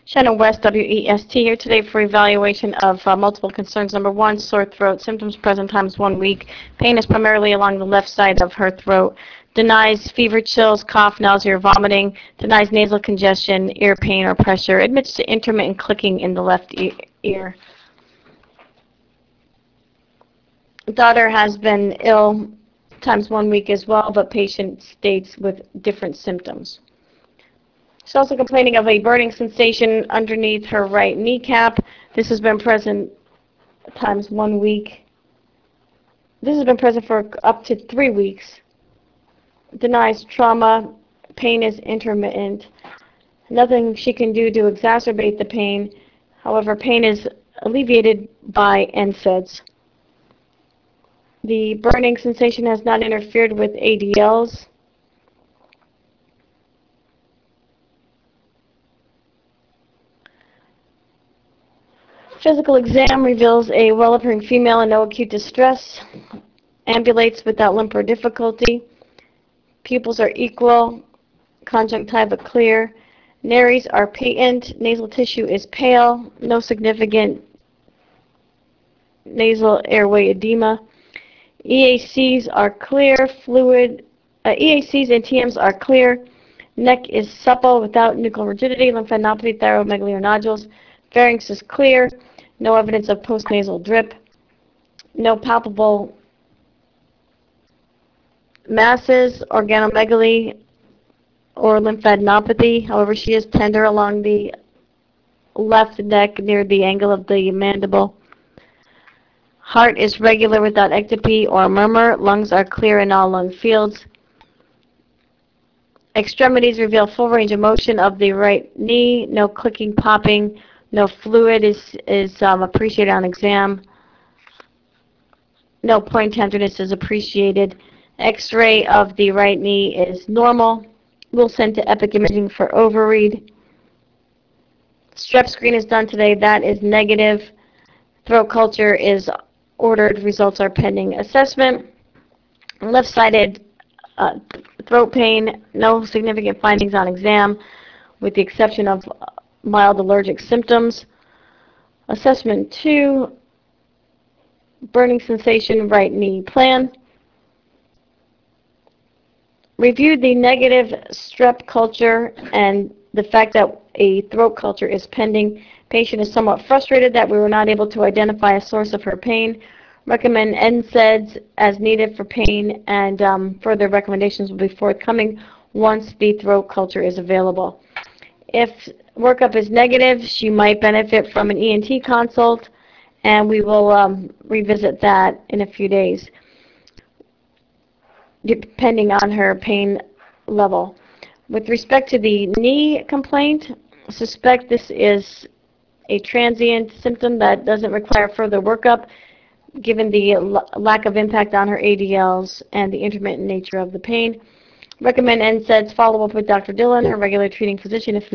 Shannon West, WEST, here today for evaluation of multiple concerns. Number one, sore throat. Symptoms present times 1 week. Pain is primarily along the left side of her throat. Denies fever, chills, cough, nausea, or vomiting. Denies nasal congestion, ear pain, or pressure. Admits to intermittent clicking in the left ear. Daughter has been ill times 1 week as well, but patient states with different symptoms. She's also complaining of a burning sensation underneath her right kneecap. This has been present times 1 week. This has been present for up to 3 weeks. Denies trauma. Pain is intermittent. Nothing she can do to exacerbate the pain. However, pain is alleviated by NSAIDs. The burning sensation has not interfered with ADLs. Physical exam reveals a well-appearing female and no acute distress. Ambulates without limp or difficulty. Pupils are equal. Conjunctiva clear. Nares are patent. Nasal tissue is pale. No significant nasal airway edema. EACs are clear. EACs and TMs are clear. Neck is supple without nuchal rigidity. Lymphadenopathy, thyromegaly, or nodules. Pharynx is clear. No evidence of postnasal drip. No palpable masses, organomegaly, or lymphadenopathy. However, she is tender along the left neck near the angle of the mandible. Heart is regular without ectopy or murmur. Lungs are clear in all lung fields. Extremities reveal full range of motion of the right knee. No clicking, popping. No fluid is appreciated on exam. No point tenderness is appreciated. X-ray of the right knee is normal. We'll send to epic imaging for overread. Strep screen is done today. That is negative. Throat culture is ordered. Results are pending assessment. Left-sided throat pain. No significant findings on exam, with the exception of mild allergic symptoms. Assessment 2. Burning sensation, right knee plan. Reviewed the negative strep culture and the fact that a throat culture is pending. Patient is somewhat frustrated that we were not able to identify a source of her pain. Recommend NSAIDs as needed for pain, and further recommendations will be forthcoming once the throat culture is available. If workup is negative, she might benefit from an ENT consult, and we will revisit that in a few days, depending on her pain level. With respect to the knee complaint, suspect this is a transient symptom that doesn't require further workup, given the lack of impact on her ADLs and the intermittent nature of the pain. Recommend NSAIDs. Follow up with Dr. Dillon, her regular treating physician, if